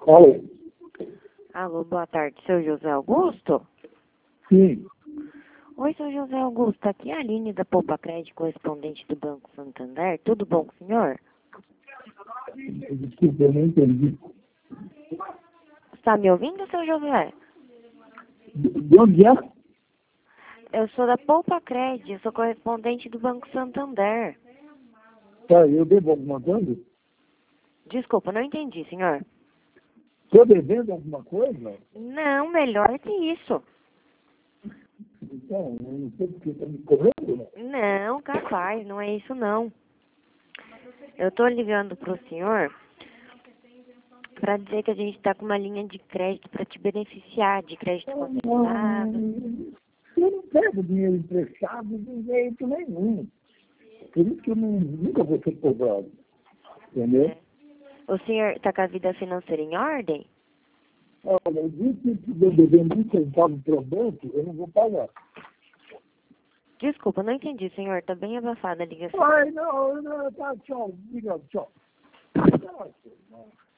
Alô? Alô, boa tarde, seu José Augusto? Sim. Oi, seu José Augusto, aqui é a Aline da Poupa Crédito, correspondente do Banco Santander. Tudo bom com o senhor? Desculpa, eu não entendi. Está me ouvindo, seu José? De onde é? Eu sou da Poupa Crédito, sou correspondente do Banco Santander. Tá, eu devo alguma coisa? Desculpa, não entendi, senhor. Estou devendo alguma coisa? Não, melhor que isso. Então, eu não sei porque está me cobrando, né? Não, capaz, não é isso não. Eu tô ligando pro senhor para dizer que a gente está com uma linha de crédito para te beneficiar, de crédito consignado. Eu não pego dinheiro emprestado de jeito nenhum. Por isso que eu nunca vou ser cobrado. Entendeu? O senhor está com a vida financeira em ordem? Olha, eu disse que eu devendo um centavo para o banco, eu não vou pagar. Desculpa, não entendi, senhor. Está bem abafada a ligação. Ai, não, tá, tchau. Obrigado, tchau. Tchau,